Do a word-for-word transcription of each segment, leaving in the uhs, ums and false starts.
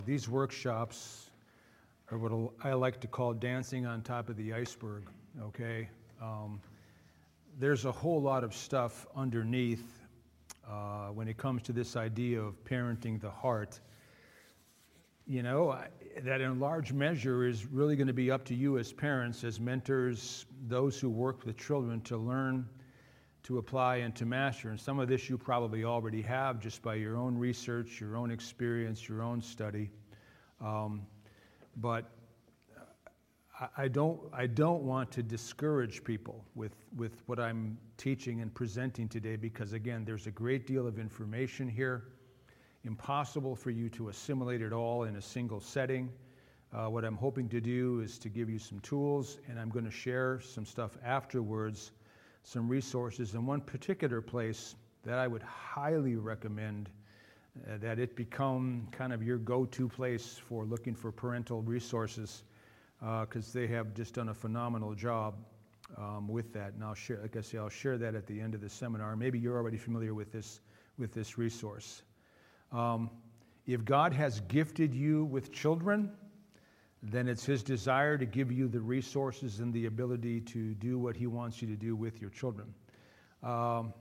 These workshops are what I like to call dancing on top of the iceberg, okay? Um, there's a whole lot of stuff underneath uh, when it comes to this idea of parenting the heart. You know, I, that in large measure is really going to be up to you as parents, as mentors, those who work with children to learn, to apply, and to master. And some of this you probably already have just by your own research, your own experience, your own study. Um, but I, I don't, I don't want to discourage people with, with what I'm teaching and presenting today because, again, there's a great deal of information here. Impossible for you to assimilate it all in a single setting. Uh, what I'm hoping to do is to give you some tools, and I'm going to share some stuff afterwards, some resources in one particular place that I would highly recommend uh, that it become kind of your go-to place for looking for parental resources because uh, they have just done a phenomenal job um, with that. And I'll share, like I say, I'll share that at the end of the seminar. Maybe you're already familiar with this, with this resource. Um, if God has gifted you with children, then it's His desire to give you the resources and the ability to do what He wants you to do with your children. Um,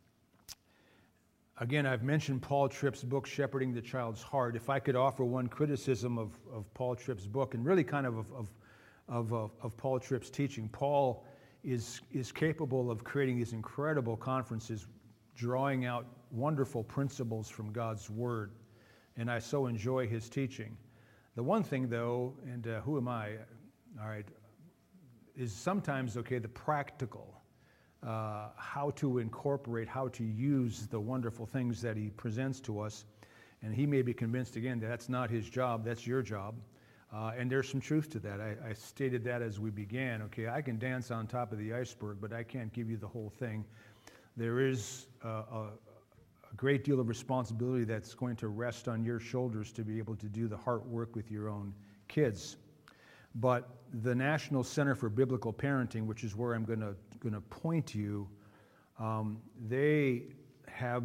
again, I've mentioned Paul Tripp's book, Shepherding the Child's Heart. If I could offer one criticism of, of Paul Tripp's book, and really kind of of, of, of, of, of Paul Tripp's teaching, Paul is, is capable of creating these incredible conferences, drawing out wonderful principles from God's Word, and I so enjoy his teaching. The one thing, though, and uh, who am I, all right, is sometimes, okay, the practical, uh, how to incorporate, how to use the wonderful things that he presents to us, and he may be convinced, again, that that's not his job, that's your job, uh, and there's some truth to that. I, I stated that as we began, okay, I can dance on top of the iceberg, but I can't give you the whole thing. There is uh, a, a great deal of responsibility that's going to rest on your shoulders to be able to do the heart work with your own kids. But the National Center for Biblical Parenting, which is where I'm going to going to point you, um, they have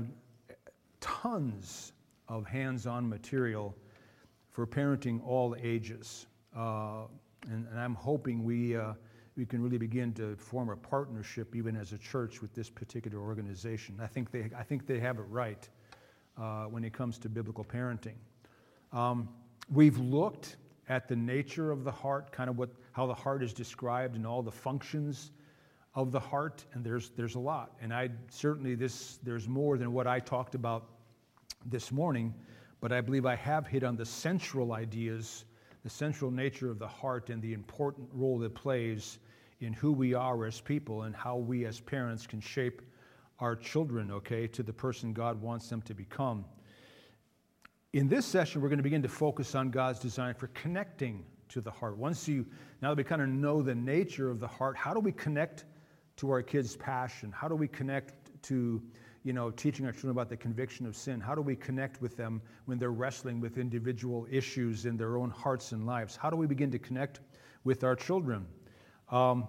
tons of hands-on material for parenting all ages, uh, and, and I'm hoping we. Uh, we can really begin to form a partnership even as a church with this particular organization. I think they, I think they have it right uh, when it comes to biblical parenting. Um, we've looked at the nature of the heart, kind of what, how the heart is described and all the functions of the heart, and there's, there's a lot. And I certainly, this, there's more than what I talked about this morning, but I believe I have hit on the central ideas, the central nature of the heart and the important role it plays in who we are as people and how we as parents can shape our children, okay, to the person God wants them to become. In this session, we're going to begin to focus on God's design for connecting to the heart. Once you, now that we kind of know the nature of the heart, how do we connect to our kids' passion? How do we connect to, you know, teaching our children about the conviction of sin? How do we connect with them when they're wrestling with individual issues in their own hearts and lives? How do we begin to connect with our children? Um,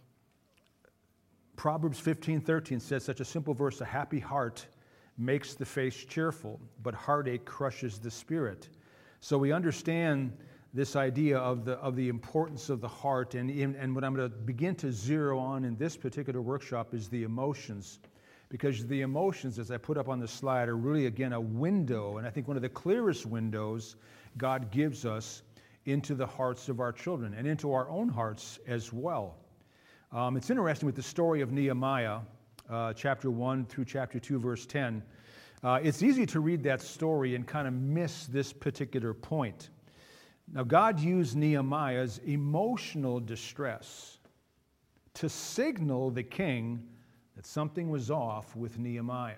Proverbs fifteen thirteen says such a simple verse, a happy heart makes the face cheerful, but heartache crushes the spirit. So we understand this idea of the of the importance of the heart, and, in, and what I'm going to begin to zero on in this particular workshop is the emotions. Because the emotions, as I put up on the slide, are really, again, a window, and I think one of the clearest windows God gives us into the hearts of our children and into our own hearts as well. Um, it's interesting with the story of Nehemiah, uh, chapter one through chapter two, verse ten. Uh, it's easy to read that story and kind of miss this particular point. Now, God used Nehemiah's emotional distress to signal the king that something was off with Nehemiah.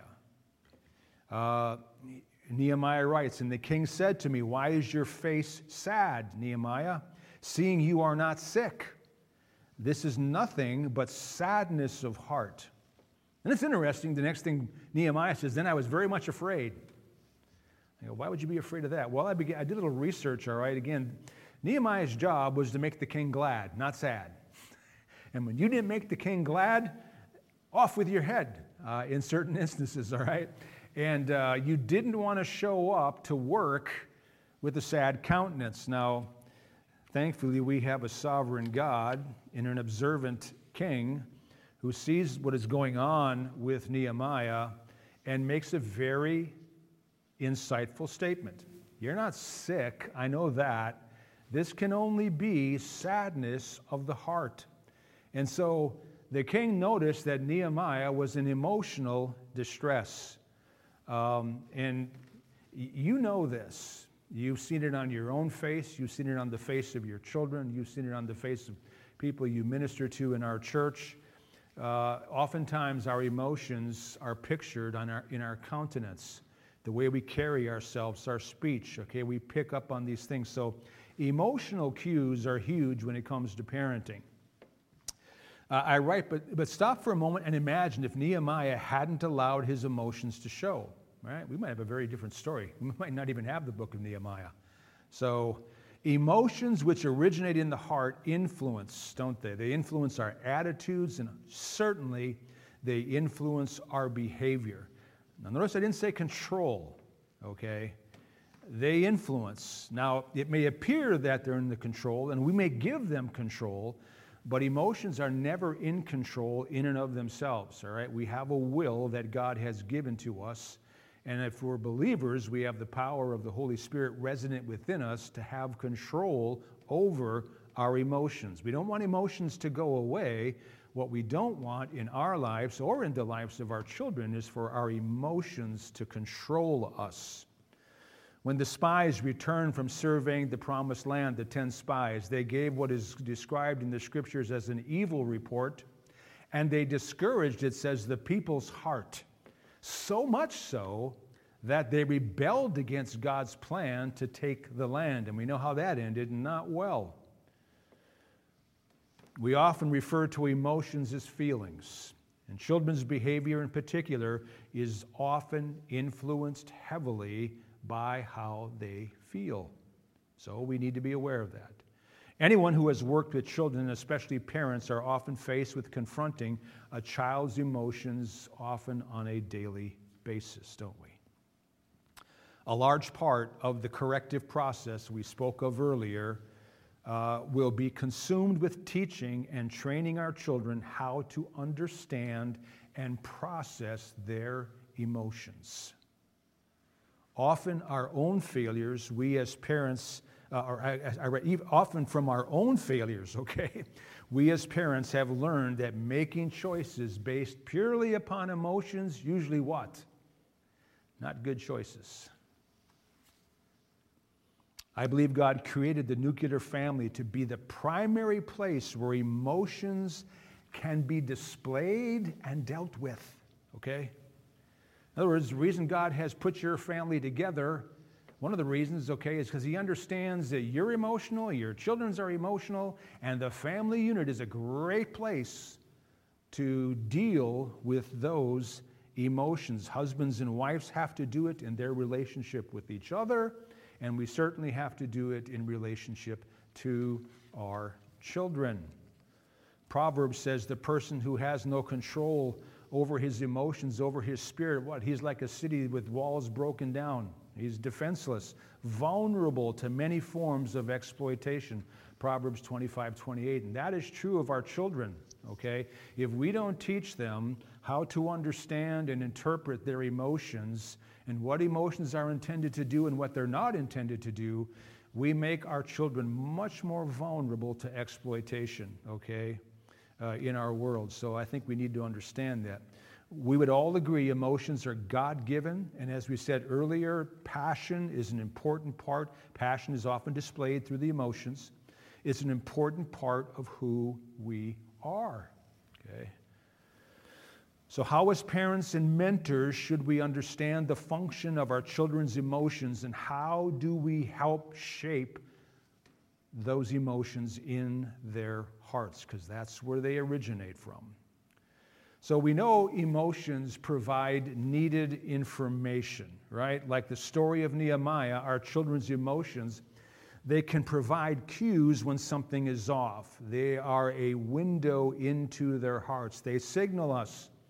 Uh, Nehemiah writes, "And the king said to me, 'Why is your face sad, Nehemiah, seeing you are not sick? This is nothing but sadness of heart.'" And it's interesting, the next thing Nehemiah says, "Then I was very much afraid." I go, why would you be afraid of that? Well, I, began, I did a little research, all right. Again, Nehemiah's job was to make the king glad, not sad. And when you didn't make the king glad, off with your head uh, in certain instances, all right? And uh, you didn't want to show up to work with a sad countenance. Now, thankfully, we have a sovereign God and an observant king who sees what is going on with Nehemiah and makes a very insightful statement. You're not sick, I know that. This can only be sadness of the heart. And so the king noticed that Nehemiah was in emotional distress. Um, and you know this. You've seen it on your own face. You've seen it on the face of your children. You've seen it on the face of people you minister to in our church. Uh, oftentimes our emotions are pictured on our, in our countenance, the way we carry ourselves, our speech. Okay, we pick up on these things. So emotional cues are huge when it comes to parenting. Uh, I write, but, but stop for a moment and imagine if Nehemiah hadn't allowed his emotions to show. Right? We might have a very different story. We might not even have the book of Nehemiah. So emotions which originate in the heart influence, don't they? They influence our attitudes, and certainly they influence our behavior. Now notice I didn't say control, okay? They influence. Now, it may appear that they're in the control, and we may give them control, but emotions are never in control in and of themselves, all right? We have a will that God has given to us. And if we're believers, we have the power of the Holy Spirit resident within us to have control over our emotions. We don't want emotions to go away. What we don't want in our lives or in the lives of our children is for our emotions to control us. When the spies returned from surveying the promised land, the ten spies, they gave what is described in the scriptures as an evil report, and they discouraged, it says, the people's heart. So much so that they rebelled against God's plan to take the land. And we know how that ended, not well. We often refer to emotions as feelings. And children's behavior in particular is often influenced heavily by how they feel. So we need to be aware of that. Anyone who has worked with children, especially parents, are often faced with confronting a child's emotions often on a daily basis, don't we? A large part of the corrective process we spoke of earlier uh, will be consumed with teaching and training our children how to understand and process their emotions. Often our own failures, we as parents, uh, or I, I, often from our own failures, okay, we as parents have learned that making choices based purely upon emotions, usually what? Not good choices. I believe God created the nuclear family to be the primary place where emotions can be displayed and dealt with, okay? In other words, the reason God has put your family together, one of the reasons, okay, is because He understands that you're emotional, your children's are emotional, and the family unit is a great place to deal with those emotions. Husbands and wives have to do it in their relationship with each other, and we certainly have to do it in relationship to our children. Proverbs says the person who has no control over his emotions, over his spirit, what? He's like a city with walls broken down. He's defenseless, vulnerable to many forms of exploitation. Proverbs twenty-five twenty-eight. And that is true of our children, okay? If we don't teach them how to understand and interpret their emotions and what emotions are intended to do and what they're not intended to do, we make our children much more vulnerable to exploitation, okay? Uh, in our world. So I think we need to understand that. We would all agree emotions are God-given, and as we said earlier, passion is an important part. Passion is often displayed through the emotions. It's an important part of who we are. Okay. So how as parents and mentors should we understand the function of our children's emotions, and how do we help shape those emotions in their hearts, because that's where they originate from. So we know emotions provide needed information, right? Like the story of Nehemiah, our children's emotions, they can provide cues when something is off. They are a window into their hearts. They signal us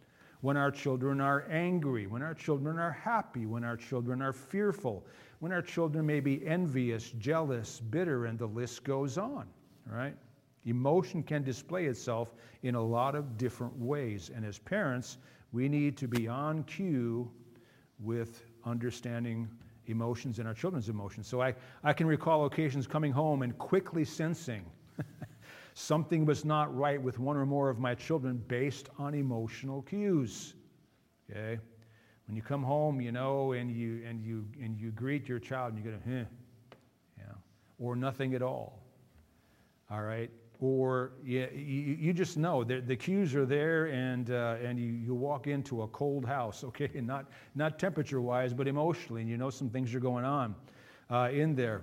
when our children are angry, when our children are happy, when our children are fearful, when our children may be envious, jealous, bitter, and the list goes on, right? Emotion can display itself in a lot of different ways. And as parents, we need to be on cue with understanding emotions and our children's emotions. So I, I can recall occasions coming home and quickly sensing something was not right with one or more of my children based on emotional cues. Okay? When you come home, you know, and you and you and you greet your child and you go, eh, yeah, or nothing at all. All right? Or you, you, you just know the, the cues are there, and uh, and you, you walk into a cold house, okay, and not not temperature-wise, but emotionally, and you know some things are going on uh, in there.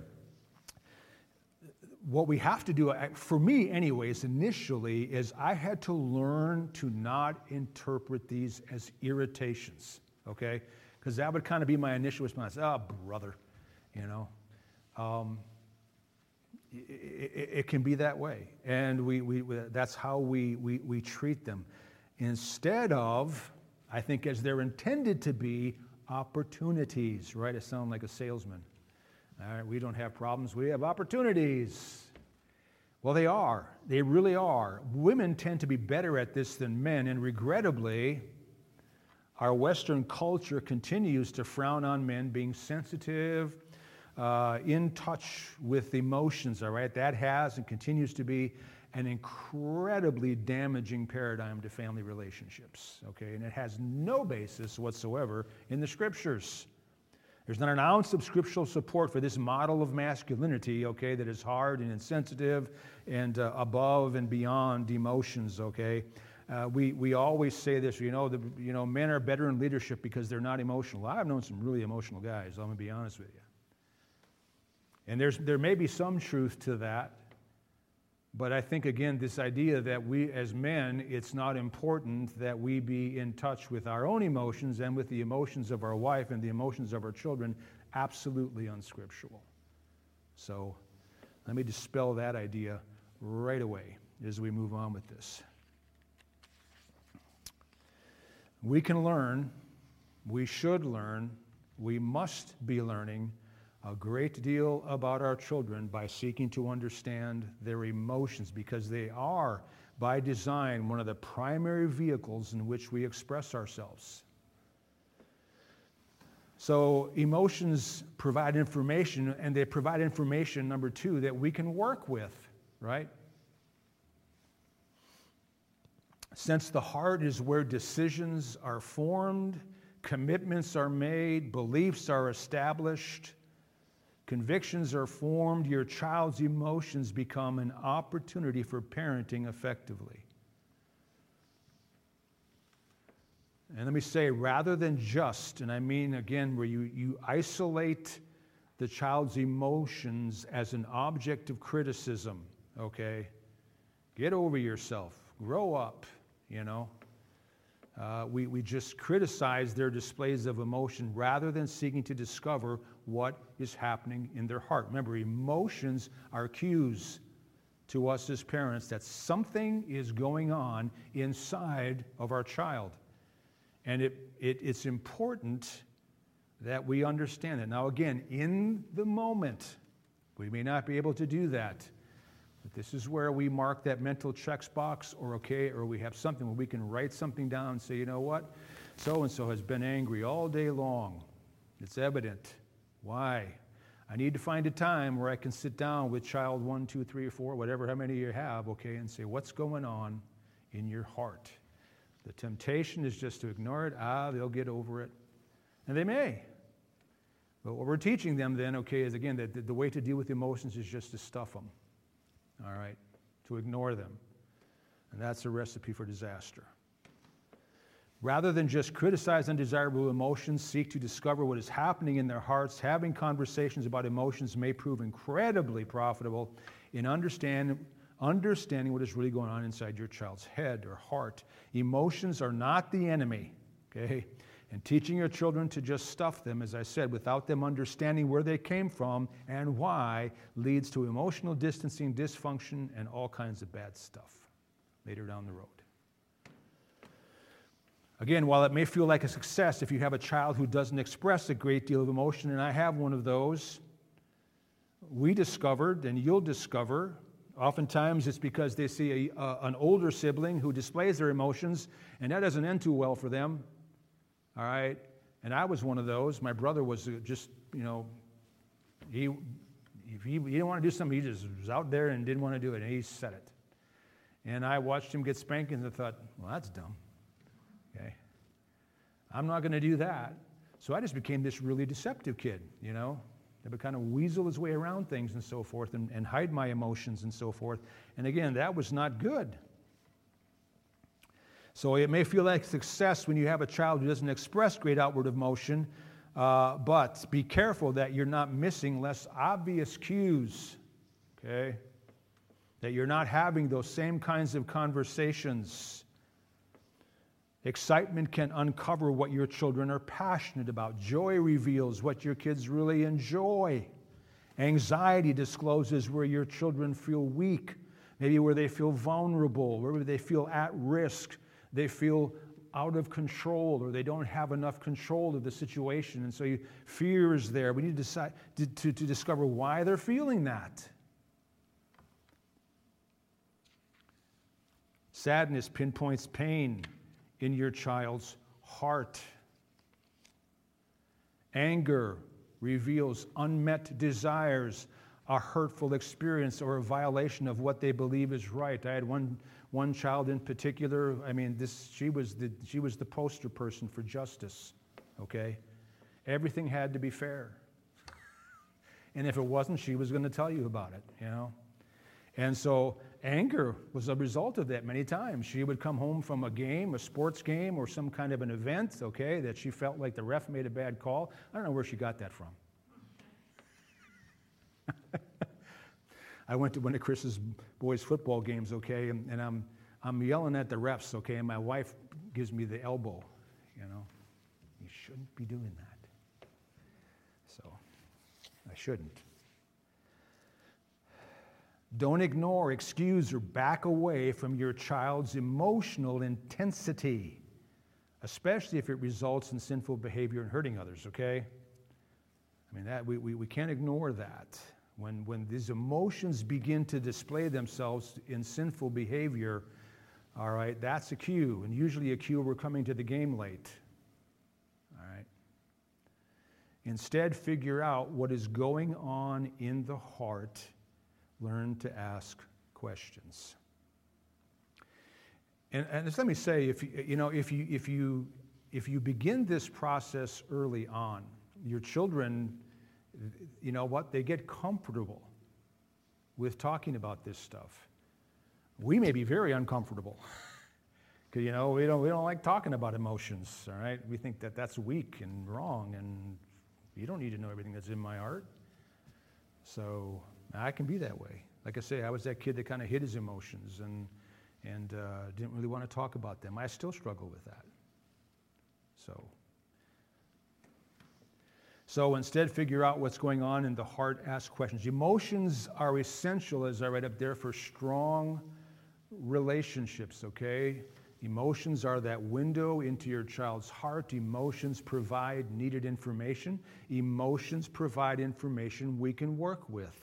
What we have to do, for me anyways, initially, is I had to learn to not interpret these as irritations, okay? Because that would kind of be my initial response. Oh, brother, you know. Um, It, it, it can be that way, and we, we, we that's how we, we, we treat them. Instead of, I think, as they're intended to be, opportunities, right? I sound like a salesman. All right, we don't have problems, we have opportunities. Well, they are. They really are. Women tend to be better at this than men, and regrettably, our Western culture continues to frown on men being sensitive, Uh, in touch with emotions, all right? That has and continues to be an incredibly damaging paradigm to family relationships, okay? And it has no basis whatsoever in the Scriptures. There's not an ounce of scriptural support for this model of masculinity, okay, that is hard and insensitive and uh, above and beyond emotions, okay? Uh, we, we always say this, you know, the, you know, men are better in leadership because they're not emotional. I've known some really emotional guys, I'm going to be honest with you. And there's, there may be some truth to that, but I think, again, this idea that we as men, it's not important that we be in touch with our own emotions and with the emotions of our wife and the emotions of our children, absolutely unscriptural. So let me dispel that idea right away as we move on with this. We can learn, we should learn, we must be learning a great deal about our children by seeking to understand their emotions, because they are, by design, one of the primary vehicles in which we express ourselves. So emotions provide information, and they provide information, number two, that we can work with, right? Since the heart is where decisions are formed, commitments are made, beliefs are established, convictions are formed, your child's emotions become an opportunity for parenting effectively. And let me say, rather than just, and I mean, again, where you, you isolate the child's emotions as an object of criticism, okay? Get over yourself. Grow up, you know? Uh, we, we just criticize their displays of emotion rather than seeking to discover what is happening in their heart. Remember, emotions are cues to us as parents that something is going on inside of our child. And it, it, it's important that we understand it. Now, again, in the moment, we may not be able to do that. But this is where we mark that mental checks box, or okay, or we have something where we can write something down and say, you know what? So-and-so has been angry all day long. It's evident. Why? I need to find a time where I can sit down with child one, two, three, or four, whatever, how many you have, okay, and say, what's going on in your heart? The temptation is just to ignore it. Ah, they'll get over it. And they may. But what we're teaching them then, okay, is again, that the, the way to deal with emotions is just to stuff them. All right, to ignore them. And that's a recipe for disaster. Rather than just criticize undesirable emotions, seek to discover what is happening in their hearts. Having conversations about emotions may prove incredibly profitable in understand, understanding what is really going on inside your child's head or heart. Emotions are not the enemy, okay? And teaching your children to just stuff them, as I said, without them understanding where they came from and why, leads to emotional distancing, dysfunction, and all kinds of bad stuff later down the road. Again, while it may feel like a success if you have a child who doesn't express a great deal of emotion, and I have one of those, we discovered, and you'll discover, oftentimes it's because they see a, uh, an older sibling who displays their emotions, and that doesn't end too well for them. All right? And I was one of those. My brother was just, you know, he, if he, he didn't want to do something, he just was out there and didn't want to do it, and he said it. And I watched him get spanked, and I thought, well, that's dumb. Okay? I'm not going to do that. So I just became this really deceptive kid, you know? I would kind of weasel his way around things and so forth and, and hide my emotions and so forth. And again, that was not good. So it may feel like success when you have a child who doesn't express great outward emotion, uh, but be careful that you're not missing less obvious cues, okay? That you're not having those same kinds of conversations. Excitement can uncover what your children are passionate about. Joy reveals what your kids really enjoy. Anxiety discloses where your children feel weak, maybe where they feel vulnerable, where they feel at risk, they feel out of control, or they don't have enough control of the situation. And so you, fear is there. We need to, decide, to, to, to discover why they're feeling that. Sadness pinpoints pain in your child's heart. Anger reveals unmet desires, a hurtful experience, or a violation of what they believe is right. I had one one child in particular. I mean, this she was the she was the poster person for justice. Okay, everything had to be fair, and if it wasn't, she was going to tell you about it. You know, and so anger was a result of that many times. She would come home from a game, a sports game, or some kind of an event, okay, that she felt like the ref made a bad call. I don't know where she got that from. I went to one of Chris's boys' football games, okay, and, and I'm I'm yelling at the refs, okay, and my wife gives me the elbow, you know. You shouldn't be doing that. So, I shouldn't. Don't ignore, excuse, or back away from your child's emotional intensity, especially if it results in sinful behavior and hurting others, okay? I mean, that we, we, we can't ignore that. When, when these emotions begin to display themselves in sinful behavior, all right, that's a cue, and usually a cue we're coming to the game late, all right? Instead, figure out what is going on in the heart. Learn to ask questions. And, and just let me say, if you, you know, if you if you if you begin this process early on, your children, you know what, they get comfortable with talking about this stuff. We may be very uncomfortable because you know we don't we don't like talking about emotions. All right, we think that that's weak and wrong, and you don't need to know everything that's in my heart. So. I can be that way. Like I say, I was that kid that kind of hid his emotions and and uh, didn't really want to talk about them. I still struggle with that. So, so instead, figure out what's going on in the heart. Ask questions. Emotions are essential, as I read up there, for strong relationships. Okay, emotions are that window into your child's heart. Emotions provide needed information. Emotions provide information we can work with.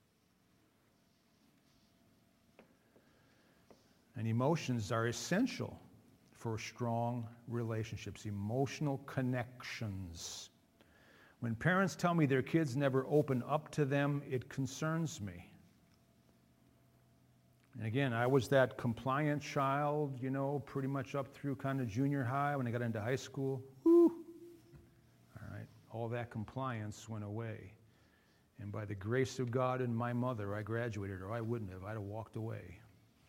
And emotions are essential for strong relationships, emotional connections. When parents tell me their kids never open up to them, it concerns me. And again, I was that compliant child, you know, pretty much up through kind of junior high. When I got into high school, whoo, all right, all that compliance went away. And by the grace of God and my mother, I graduated, or I wouldn't have. I'd have walked away.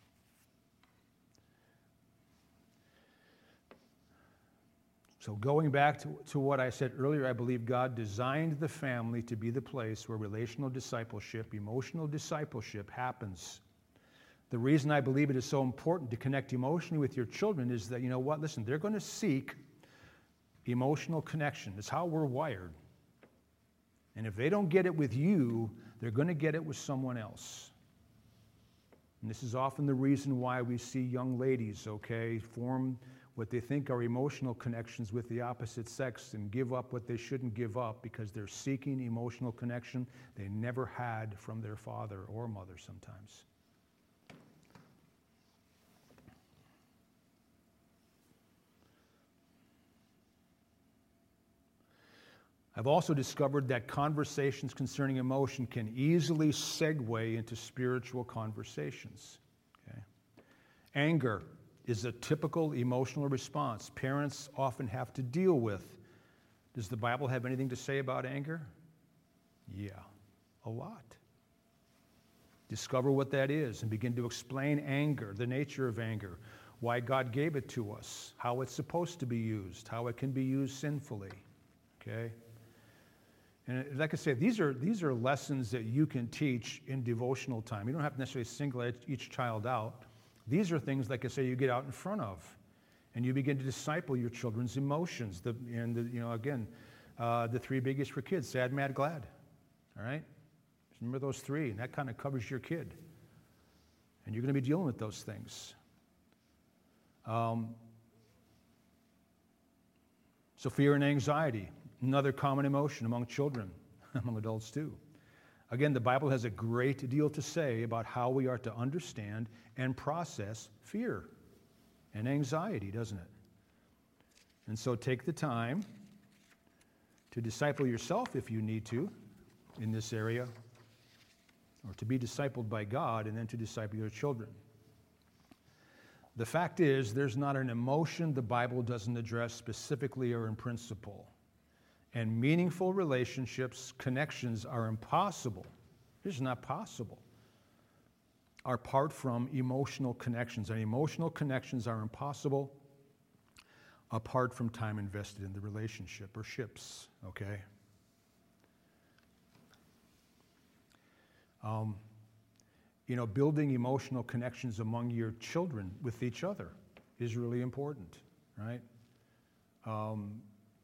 So going back to, to what I said earlier, I believe God designed the family to be the place where relational discipleship, emotional discipleship happens. The reason I believe it is so important to connect emotionally with your children is that, you know what, listen, they're going to seek emotional connection. It's how we're wired. And if they don't get it with you, they're going to get it with someone else. And this is often the reason why we see young ladies, okay, form what they think are emotional connections with the opposite sex and give up what they shouldn't give up because they're seeking emotional connection they never had from their father or mother sometimes. I've also discovered that conversations concerning emotion can easily segue into spiritual conversations. Okay? Anger is a typical emotional response parents often have to deal with. Does the Bible have anything to say about anger? Yeah, a lot. Discover what that is and begin to explain anger, the nature of anger, why God gave it to us, how it's supposed to be used, how it can be used sinfully. Okay? And like I said, these are, these are lessons that you can teach in devotional time. You don't have to necessarily single each child out. These are things, like I say, you get out in front of. And you begin to disciple your children's emotions. The, and, the, you know, again, uh, the three biggest for kids, sad, mad, glad. All right? Remember those three, and that kind of covers your kid. And you're going to be dealing with those things. Um, so fear and anxiety. Another common emotion among children, among adults too. Again, the Bible has a great deal to say about how we are to understand and process fear and anxiety, doesn't it? And so take the time to disciple yourself if you need to in this area, or to be discipled by God and then to disciple your children. The fact is, there's not an emotion the Bible doesn't address specifically or in principle. And meaningful relationships, connections are impossible. It's not possible. Apart from emotional connections. And emotional connections are impossible apart from time invested in the relationship or ships, okay? Um, you know, building emotional connections among your children with each other is really important, right? Um,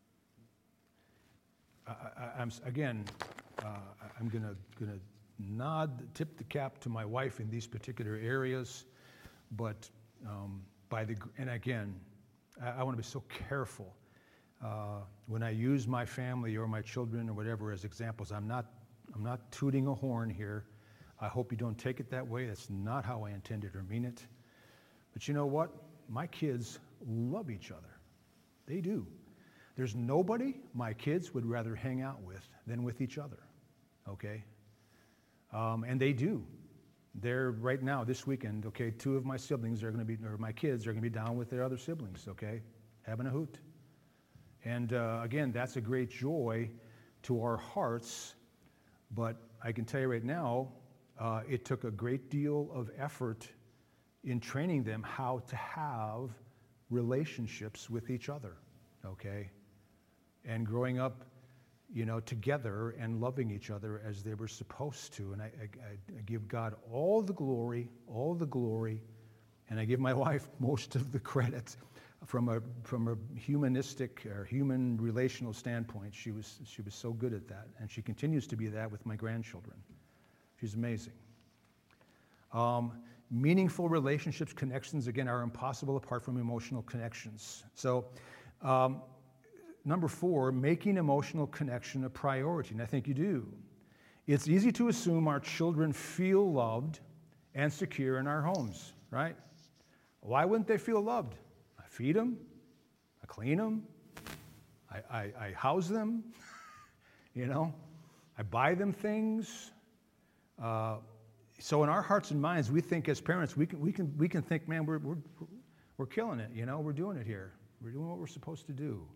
I, I, I'm again, uh, I'm gonna gonna nod, tip the cap to my wife in these particular areas, but um, by the and again, I, I want to be so careful uh, when I use my family or my children or whatever as examples. I'm not I'm not tooting a horn here. I hope you don't take it that way. That's not how I intended or mean it. But you know what? My kids love each other. They do. There's nobody my kids would rather hang out with than with each other, okay? Um, and they do. They're right now, this weekend, okay, two of my siblings are going to be, or my kids are going to be down with their other siblings, okay, having a hoot. And uh, again, that's a great joy to our hearts, but I can tell you right now, uh, it took a great deal of effort in training them how to have relationships with each other, okay? And growing up, you know, together and loving each other as they were supposed to. And I, I, I give God all the glory, all the glory, and I give my wife most of the credit from a from a humanistic or human relational standpoint. She was she was so good at that, and she continues to be that with my grandchildren. She's amazing. Um, meaningful relationships, connections, again, are impossible apart from emotional connections. So. Um, Number four, making emotional connection a priority, and I think you do. It's easy to assume our children feel loved and secure in our homes, right? Why wouldn't they feel loved? I feed them, I clean them, I, I, I house them, you know, I buy them things. Uh, so in our hearts and minds, we think as parents, we can, we can, we can think, man, we're, we're, we're killing it, you know, we're doing it here. We're doing what we're supposed to do.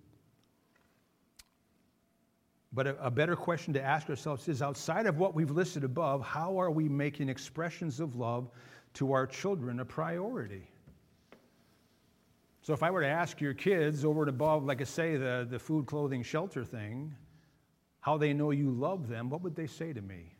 But a, a better question to ask ourselves is, outside of what we've listed above, how are we making expressions of love to our children a priority? So if I were to ask your kids over and above, like I say, the, the food, clothing, shelter thing, how they know you love them, what would they say to me?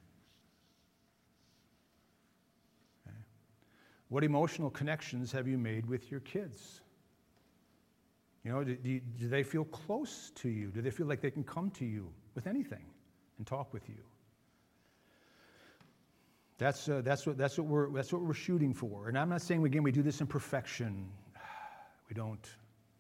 Okay. What emotional connections have you made with your kids? You know, do, do, do they feel close to you? Do they feel like they can come to you with anything and talk with you? That's uh, that's what that's what we're that's what we're shooting for. And I'm not saying again we do this in perfection. We don't.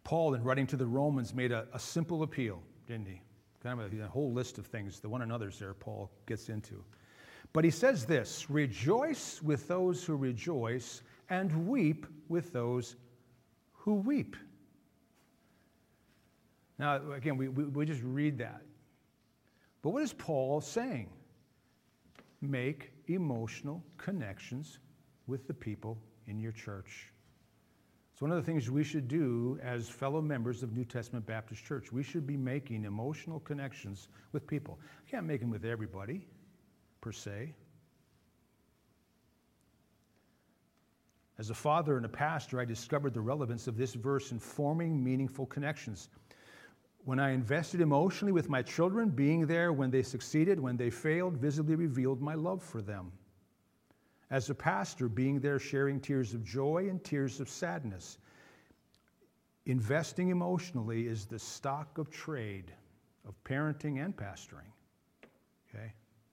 Paul, in writing to the Romans, made a, a simple appeal, didn't he? Kind of a, a whole list of things, the one another's there, Paul gets into. But he says this, rejoice with those who rejoice and weep with those who weep. Now, again, we, we, we just read that. But what is Paul saying? Make emotional connections with the people in your church. It's one of the things we should do as fellow members of New Testament Baptist Church. We should be making emotional connections with people. I can't make them with everybody, per se. As a father and a pastor, I discovered the relevance of this verse in forming meaningful connections. When I invested emotionally with my children, being there when they succeeded, when they failed, visibly revealed my love for them. As a pastor, being there sharing tears of joy and tears of sadness. Investing emotionally is the stock of trade of parenting and pastoring. Okay?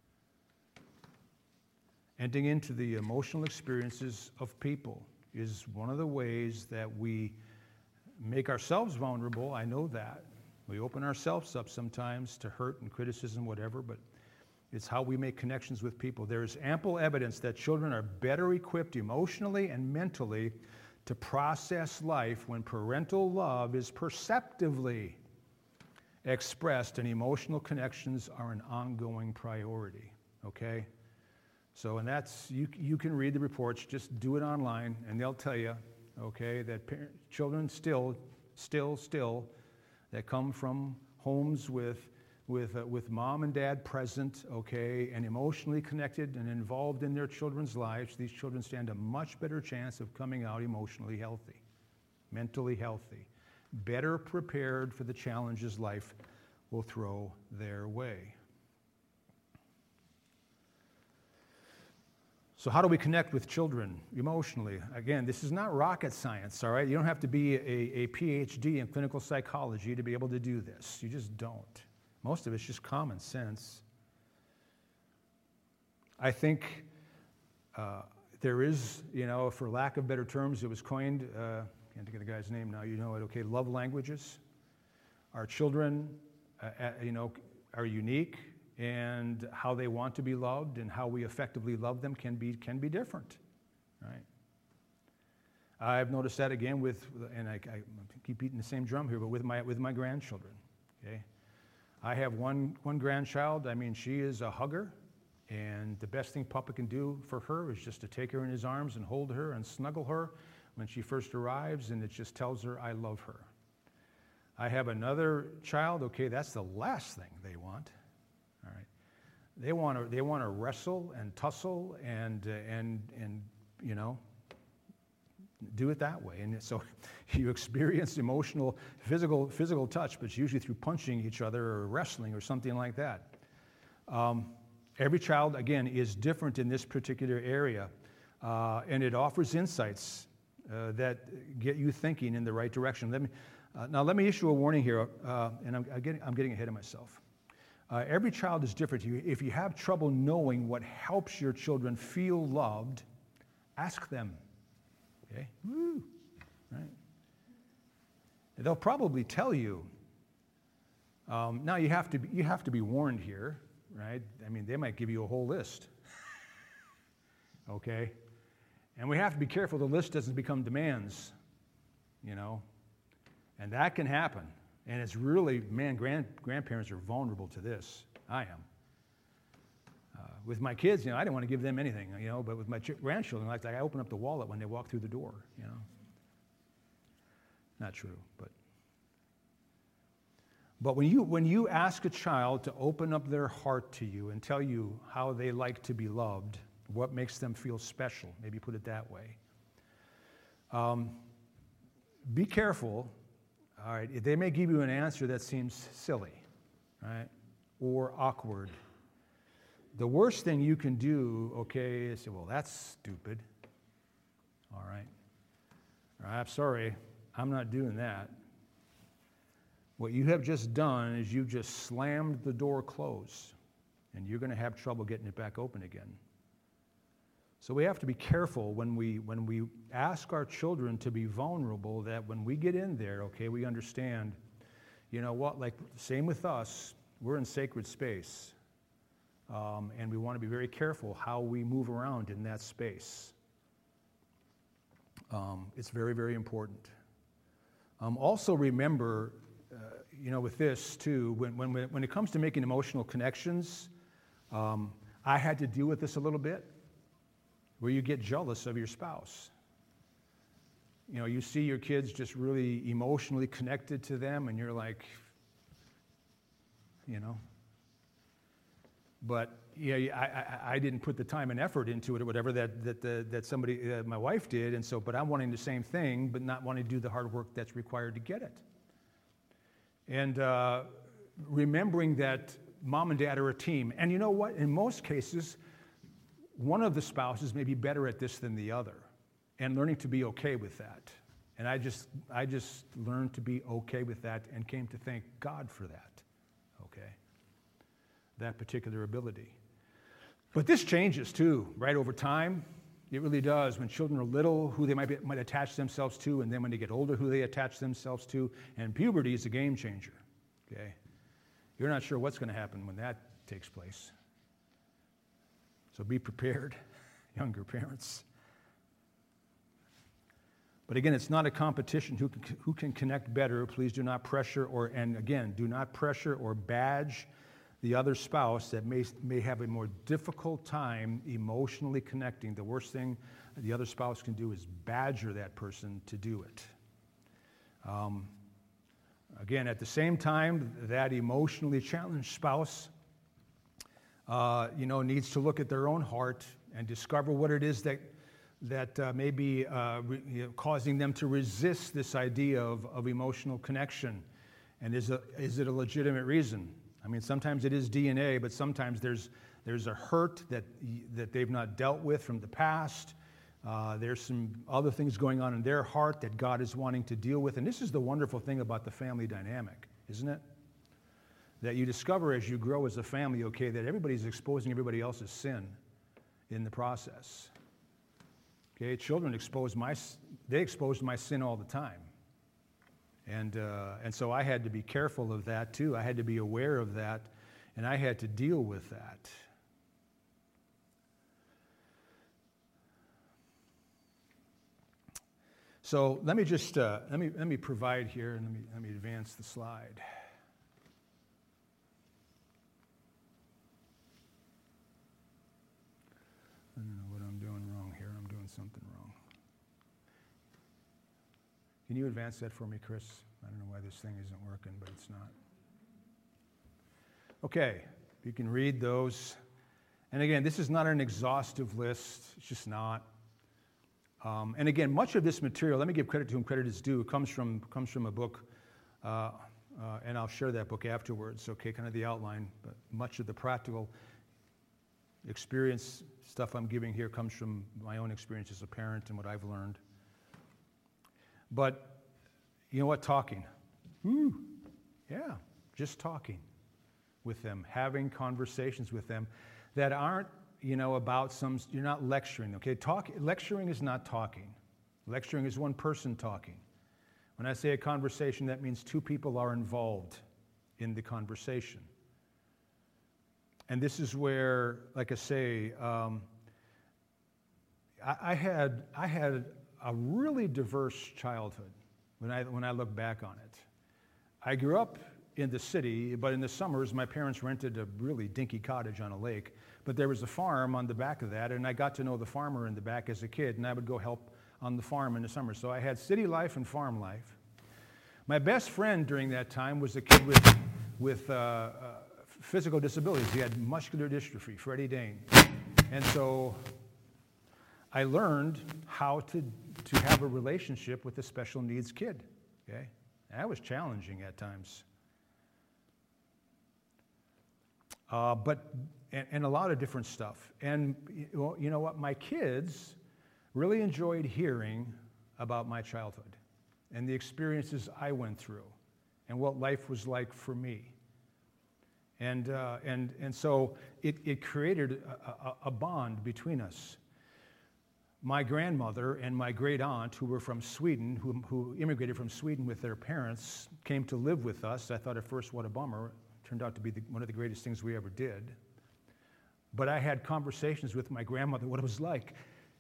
Entering into the emotional experiences of people is one of the ways that we make ourselves vulnerable. I know that. We open ourselves up sometimes to hurt and criticism, whatever, but it's how we make connections with people. There is ample evidence that children are better equipped emotionally and mentally to process life when parental love is perceptively expressed and emotional connections are an ongoing priority, okay? So, and that's, you, you can read the reports, just do it online, and they'll tell you, okay, that parent, children still, still, still, that come from homes with with uh, with mom and dad present, okay, and emotionally connected and involved in their children's lives, these children stand a much better chance of coming out emotionally healthy, mentally healthy, better prepared for the challenges life will throw their way. So how do we connect with children emotionally? Again, this is not rocket science, all right? You don't have to be a, a P H D in clinical psychology to be able to do this. You just don't. Most of it's just common sense. I think uh, there is, you know, for lack of better terms, it was coined, uh, can't think of the guy's name now, you know it, okay, love languages. Our children, uh, uh, you know, are unique, and how they want to be loved and how we effectively love them can be can be different, right? I've noticed that again with, and I, I keep beating the same drum here, but with my with my grandchildren, okay? I have one one grandchild. I mean, she is a hugger, and the best thing Papa can do for her is just to take her in his arms and hold her and snuggle her when she first arrives, and it just tells her, I love her. I have another child, okay, that's the last thing they want. All right, they want to they want to wrestle and tussle and uh, and and you know do it that way, and so you experience emotional, physical physical touch, but it's usually through punching each other or wrestling or something like that. Um, every child again is different in this particular area, uh, and it offers insights uh, that get you thinking in the right direction. Let me uh, now let me issue a warning here, uh, and I'm, I'm getting I'm getting ahead of myself. Uh, every child is different. If you have trouble knowing what helps your children feel loved, ask them. Okay? Woo. Right? They'll probably tell you. Um, now you have to be, you have to be warned here, right? I mean, they might give you a whole list. Okay? And we have to be careful the list doesn't become demands, you know? And that can happen. And it's really, man, grand, grandparents are vulnerable to this. I am. Uh, with my kids, you know, I didn't want to give them anything, you know, but with my ch- grandchildren, like, like I open up the wallet when they walk through the door, you know. Not true, but. But when you, when you ask a child to open up their heart to you and tell you how they like to be loved, what makes them feel special, maybe put it that way, um, be careful. All right, they may give you an answer that seems silly, right, or awkward. The worst thing you can do, okay, is say, well, that's stupid. All right. All right, I'm sorry, I'm not doing that. What you have just done is you've just slammed the door closed, and you're going to have trouble getting it back open again. So we have to be careful when we when we ask our children to be vulnerable, that when we get in there, okay, we understand, you know what, like same with us, we're in sacred space. Um, and we want to be very careful how we move around in that space. Um, it's very, very important. Um, also remember, uh, you know, with this too, when, when, when it comes to making emotional connections, um, I had to deal with this a little bit, where you get jealous of your spouse. You know, you see your kids just really emotionally connected to them, and you're like, you know. But yeah, I, I, I didn't put the time and effort into it or whatever that that the, that somebody, uh, my wife did, and so, but I'm wanting the same thing, but not wanting to do the hard work that's required to get it. And uh, remembering that mom and dad are a team, and you know what? In most cases, one of the spouses may be better at this than the other, and learning to be okay with that. And I just I just learned to be okay with that and came to thank God for that. Okay. That particular ability. But this changes too, right, over time. It really does. When children are little, who they might be, might attach themselves to, and then when they get older, who they attach themselves to. And puberty is a game changer. Okay. You're not sure what's going to happen when that takes place. So be prepared, younger parents. But again, it's not a competition who can, who can connect better. Please do not pressure or, and again, do not pressure or badge the other spouse that may, may have a more difficult time emotionally connecting. The worst thing the other spouse can do is badger that person to do it. Um, again, at the same time, that emotionally challenged spouse Uh, you know, needs to look at their own heart and discover what it is that that uh, may be uh, re, you know, causing them to resist this idea of, of emotional connection. And is, a, is it a legitimate reason? I mean, sometimes it is D N A, but sometimes there's there's a hurt that that they've not dealt with from the past. Uh, there's some other things going on in their heart that God is wanting to deal with. And this is the wonderful thing about the family dynamic, isn't it? That you discover as you grow as a family, okay, that everybody's exposing everybody else's sin in the process. Okay, children expose my, they exposed my sin all the time. And, uh, and so I had to be careful of that too. I had to be aware of that, and I had to deal with that. So let me just, uh, let me, let me provide here, and let me, let me advance the slide. I don't know what I'm doing wrong here. I'm doing something wrong. Can you advance that for me, Chris? I don't know why this thing isn't working, but it's not. Okay, you can read those. And again, this is not an exhaustive list. It's just not. Um, and again, much of this material, let me give credit to whom credit is due, comes from, comes from a book, uh, uh, and I'll share that book afterwards, okay, kind of the outline. But much of the practical experience stuff I'm giving here comes from my own experience as a parent and what I've learned. But you know what? Talking. Woo. Yeah, just talking with them, having conversations with them that aren't, you know, about some, you're not lecturing, okay? Talk, lecturing is not talking. Lecturing is one person talking. When I say a conversation, that means two people are involved in the conversation. And this is where, like I say, um, I, I had I had a really diverse childhood when I when I look back on it. I grew up in the city, but in the summers, my parents rented a really dinky cottage on a lake. But there was a farm on the back of that, and I got to know the farmer in the back as a kid, and I would go help on the farm in the summer. So I had city life and farm life. My best friend during that time was a kid with with. Uh, uh, physical disabilities. He had muscular dystrophy, Freddie Dane. And so I learned how to, to have a relationship with a special needs kid. Okay? And that was challenging at times. Uh, but, and, and a lot of different stuff. And you know what? My kids really enjoyed hearing about my childhood and the experiences I went through and what life was like for me. And, uh, and, and so it, it created a, a, a bond between us. my grandmother and my great aunt, who were from Sweden, who, who immigrated from Sweden with their parents, came to live with us. I thought at first, what a bummer. It turned out to be the, one of the greatest things we ever did. But I had conversations with my grandmother, what it was like.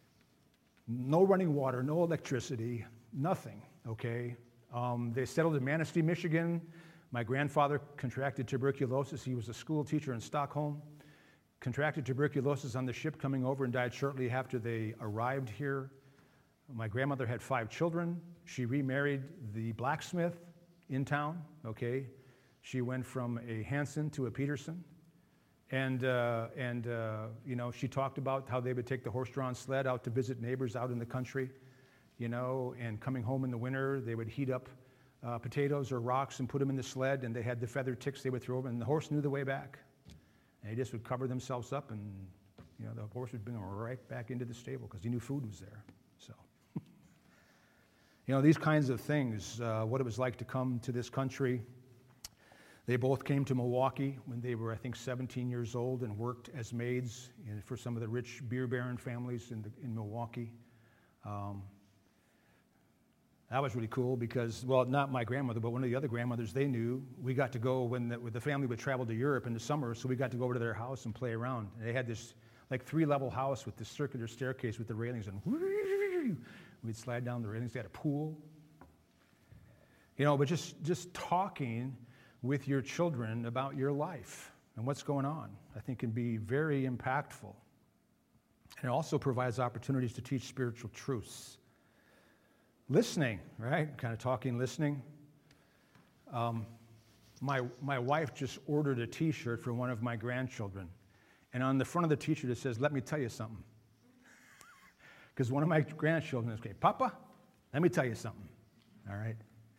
No running water, no electricity, nothing, okay? Um, they settled in Manistee, Michigan. My grandfather contracted tuberculosis. He was a school teacher in Stockholm. Contracted tuberculosis on the ship coming over and died shortly after they arrived here. My grandmother had five children. She remarried the blacksmith in town, okay? She went from a Hansen to a Peterson. And, uh, and uh, you know, she talked about how they would take the horse-drawn sled out to visit neighbors out in the country, you know, and coming home in the winter, they would heat up uh, potatoes or rocks and put them in the sled, and they had the feather ticks they would throw over, and the horse knew the way back. And they just would cover themselves up, and, you know, the horse would bring them right back into the stable because he knew food was there. So, you know, these kinds of things, uh, what it was like to come to this country. They both came to Milwaukee when they were, I think, seventeen years old and worked as maids in, for some of the rich beer baron families in, the, in Milwaukee. Um, that was really cool because, well, not my grandmother, but one of the other grandmothers they knew. We got to go when the, when the family would travel to Europe in the summer, so we got to go over to their house and play around. And they had this like three-level house with this circular staircase with the railings, and we'd slide down the railings. They had a pool. You know, but just just talking with your children about your life and what's going on, I think can be very impactful. And it also provides opportunities to teach spiritual truths. Listening, right? Kind of talking, listening. Um, my, my wife just ordered a t-shirt for one of my grandchildren. And on the front of the t-shirt it says, "Let me tell you something." Because one of my grandchildren is saying, "Papa, let me tell you something." All right?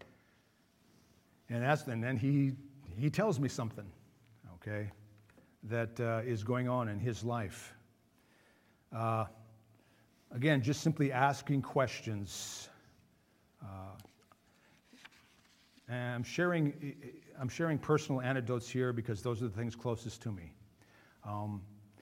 And that's and then he he tells me something, okay, that uh, is going on in his life. Uh, again, just simply asking questions. Uh, and I'm sharing I'm sharing personal anecdotes here because those are the things closest to me. Um,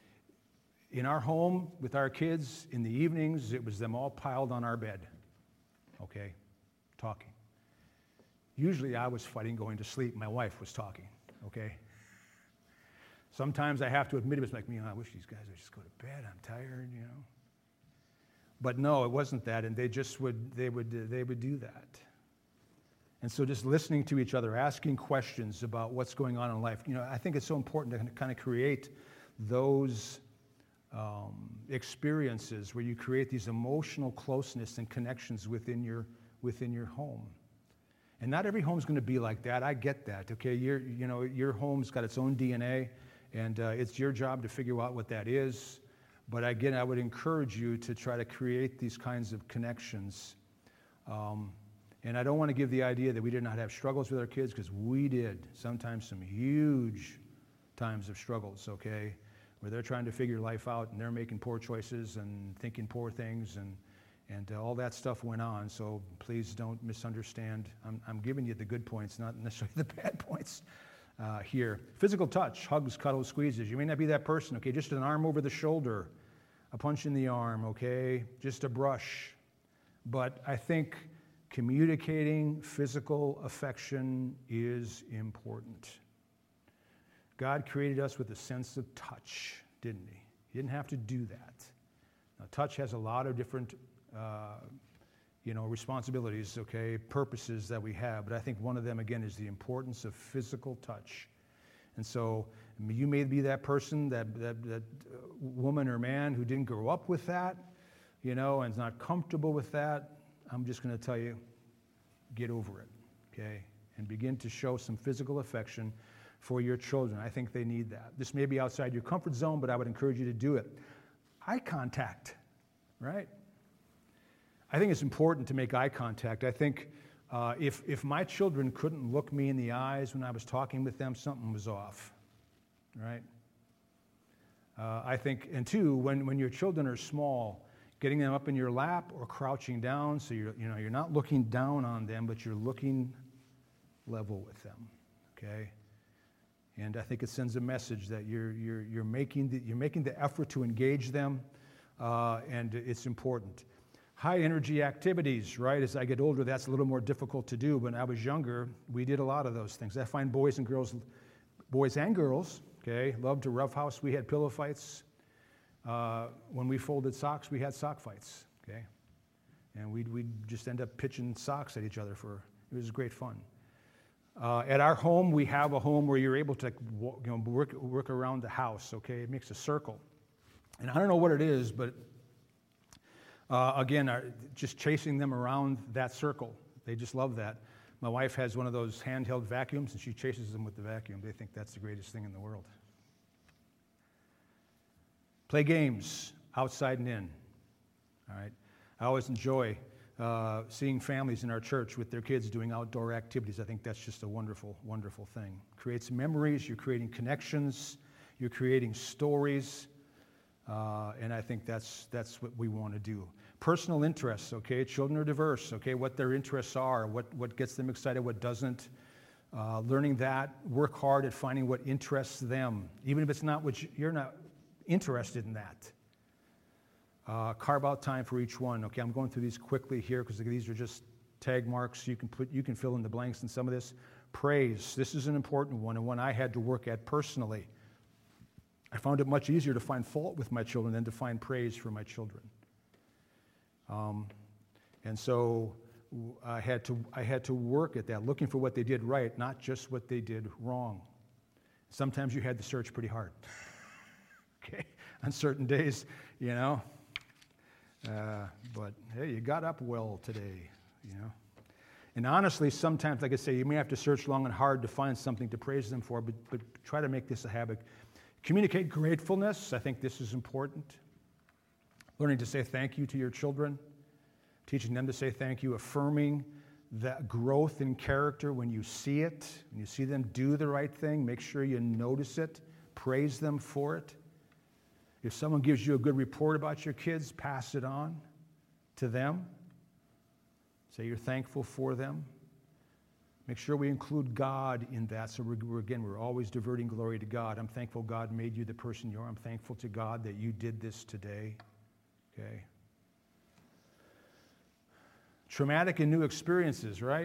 in our home with our kids, in the evenings, it was them all piled on our bed, okay, talking. Usually I was fighting going to sleep. My wife was talking, okay? Sometimes I have to admit it was like, you know, I wish these guys would just go to bed. I'm tired, you know. But no, it wasn't that, and they just would, they would, they would do that. And so just listening to each other, asking questions about what's going on in life. You know, I think it's so important to kind of create those um, experiences where you create these emotional closeness and connections within your, within your home. And not every home's going to be like that. I get that, okay? Your, you know, your home's got its own D N A, and uh, it's your job to figure out what that is. But again, I would encourage you to try to create these kinds of connections. Um, and I don't want to give the idea that we did not have struggles with our kids, because we did. Sometimes some huge times of struggles, okay? Where they're trying to figure life out, and they're making poor choices and thinking poor things, and And uh, all that stuff went on, so please don't misunderstand. I'm, I'm giving you the good points, not necessarily the bad points uh, here. Physical touch, hugs, cuddles, squeezes. You may not be that person, okay? Just an arm over the shoulder, a punch in the arm, okay? Just a brush. But I think communicating physical affection is important. God created us with a sense of touch, didn't he? He didn't have to do that. Now, touch has a lot of different Uh, you know, responsibilities, okay, purposes that we have. But I think one of them, again, is the importance of physical touch. And so you may be that person, that, that, that woman or man who didn't grow up with that, you know, and is not comfortable with that. I'm just going to tell you, get over it, okay, and begin to show some physical affection for your children. I think they need that. This may be outside your comfort zone, but I would encourage you to do it. Eye contact, right? I think it's important to make eye contact. I think uh, if, if my children couldn't look me in the eyes when I was talking with them, something was off, right? Uh, I think, and two, when, when your children are small, getting them up in your lap or crouching down, so you're, you know, you're not looking down on them, but you're looking level with them, okay? And I think it sends a message that you're, you're, you're, making, the, you're making the effort to engage them. uh, and it's important. High energy activities, right? As I get older, that's a little more difficult to do. When I was younger, we did a lot of those things. I find boys and girls, boys and girls, okay, love to roughhouse. We had pillow fights. Uh, when we folded socks, we had sock fights, okay? And we'd, we'd just end up pitching socks at each other for, it was great fun. Uh, at our home, we have a home where you're able to you know, work, work around the house, okay? It makes a circle. And I don't know what it is, but Uh, again, uh, just chasing them around that circle. They just love that. My wife has one of those handheld vacuums, and she chases them with the vacuum. They think that's the greatest thing in the world. Play games, outside and in. All right. I always enjoy uh, seeing families in our church with their kids doing outdoor activities. I think that's just a wonderful, wonderful thing. Creates memories. You're creating connections. You're creating stories. Uh, and I think that's that's what we want to do. Personal interests, okay? Children are diverse, okay? What their interests are, what, what gets them excited, what doesn't. Uh, learning that, work hard at finding what interests them, even if it's not what you, you're not interested in that. Uh, carve out time for each one. Okay, I'm going through these quickly here because these are just tag marks. You can put, you can fill in the blanks in some of this. Praise. This is an important one, and one I had to work at personally. I found it much easier to find fault with my children than to find praise for my children. Um, and so I had to I had to work at that, looking for what they did right, not just what they did wrong. Sometimes you had to search pretty hard. Okay, on certain days, you know. Uh, but hey, you got up well today, you know. And honestly, sometimes, like I say, you may have to search long and hard to find something to praise them for, but but try to make this a habit. Communicate gratefulness. I think this is important. Learning to say thank you to your children, teaching them to say thank you, affirming that growth in character when you see it, when you see them do the right thing, make sure you notice it, praise them for it. If someone gives you a good report about your kids, pass it on to them. Say you're thankful for them. Make sure we include God in that. So we're, we're, again, we're always diverting glory to God. I'm thankful God made you the person you are. I'm thankful to God that you did this today. Okay. Traumatic and new experiences, right?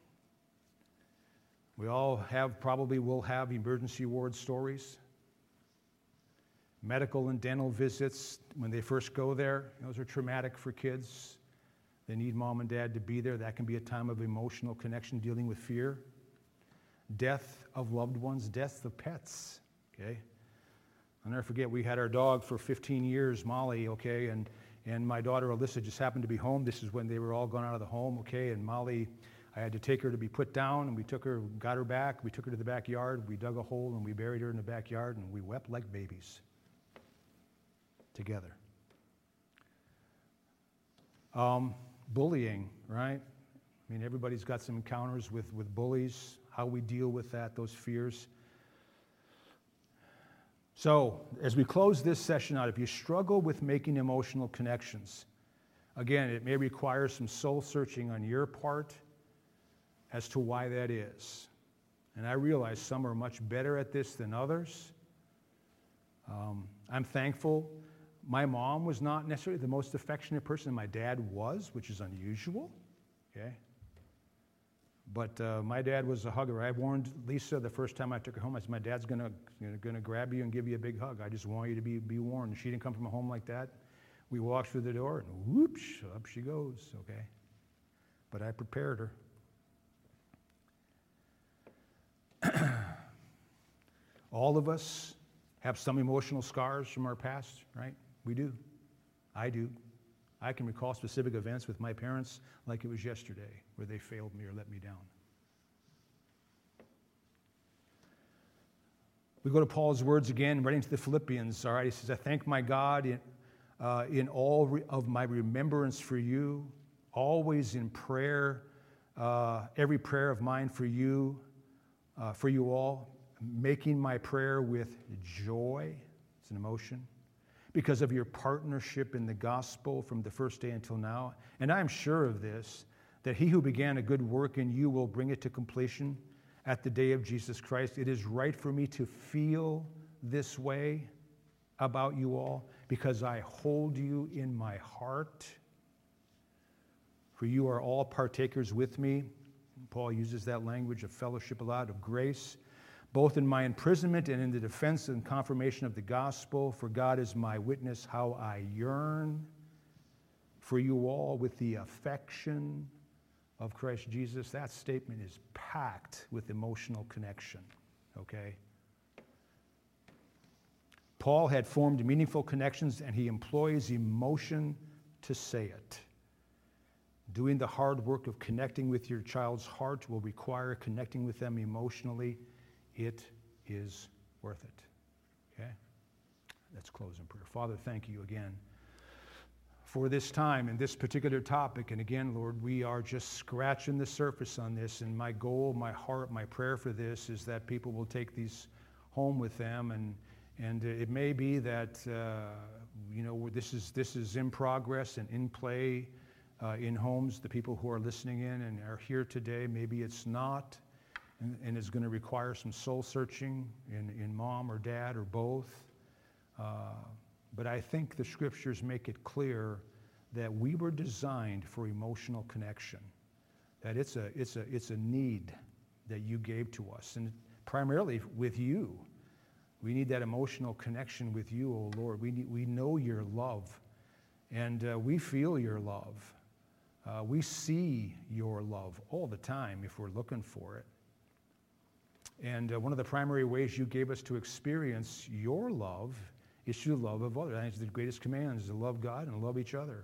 We all have, probably will have emergency ward stories. Medical and dental visits, when they first go there, those are traumatic for kids. They need mom and dad to be there. That can be a time of emotional connection, dealing with fear. Death of loved ones, death of pets, okay? I'll never forget, we had our dog for fifteen years, Molly, okay, and, and my daughter Alyssa just happened to be home. This is when they were all gone out of the home, okay, and Molly, I had to take her to be put down, and we took her, got her back, we took her to the backyard, we dug a hole, and we buried her in the backyard, and we wept like babies together. Um, bullying, right? I mean, everybody's got some encounters with, with bullies, how we deal with that, those fears. So, as we close this session out, if you struggle with making emotional connections, again, it may require some soul searching on your part as to why that is. And I realize some are much better at this than others. Um, I'm thankful. My mom was not necessarily the most affectionate person. My dad was, which is unusual. Okay. But uh, my dad was a hugger. I warned Lisa the first time I took her home. I said, my dad's going to going to grab you and give you a big hug. I just want you to be, be warned. She didn't come from a home like that. We walked through the door, and whoops, up she goes, okay? But I prepared her. All of us have some emotional scars from our past, right? We do. I do. I can recall specific events with my parents like it was yesterday, where they failed me or let me down. We go to Paul's words again, writing to the Philippians. All right, he says, I thank my God in, uh, in all re- of my remembrance for you, always in prayer, uh, every prayer of mine for you, uh, for you all, making my prayer with joy. It's an emotion. Because of your partnership in the gospel from the first day until now. And I'm sure of this, that he who began a good work in you will bring it to completion at the day of Jesus Christ. It is right for me to feel this way about you all, because I hold you in my heart. For you are all partakers with me. Paul uses that language of fellowship a lot, of grace, both in my imprisonment and in the defense and confirmation of the gospel. For God is my witness how I yearn for you all with the affection of Christ Jesus. That statement is packed with emotional connection, okay? Paul had formed meaningful connections, and he employs emotion to say it. Doing the hard work of connecting with your child's heart will require connecting with them emotionally. It is worth it. Okay? Let's close in prayer. Father, thank you again for this time and this particular topic. And again, Lord, we are just scratching the surface on this. And my goal, my heart, my prayer for this is that people will take these home with them. And and it may be that uh, you know this is this is in progress and in play uh, in homes. The people who are listening in and are here today, maybe it's not. And, and is going to require some soul searching in, in mom or dad or both. Uh, but I think the scriptures make it clear that we were designed for emotional connection. That it's a it's a it's a need that you gave to us, and primarily with you. We need that emotional connection with you, oh Lord. We need, we know your love, and uh, we feel your love. Uh, we see your love all the time if we're looking for it. And uh, one of the primary ways you gave us to experience your love is through the love of others. I think it's the greatest command is to love God and love each other.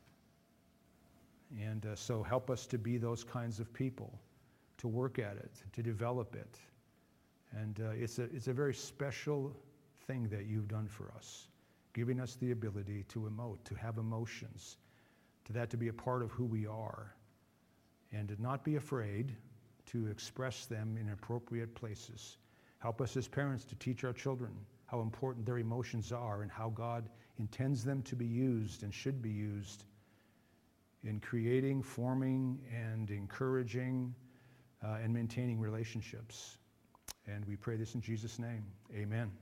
And uh, so help us to be those kinds of people, to work at it, to develop it. And uh, it's a it's a very special thing that you've done for us, giving us the ability to emote, to have emotions, to that to be a part of who we are, and to not be afraid to express them in appropriate places. Help us as parents to teach our children how important their emotions are and how God intends them to be used and should be used in creating, forming, and encouraging uh, and maintaining relationships. And we pray this in Jesus' name. Amen.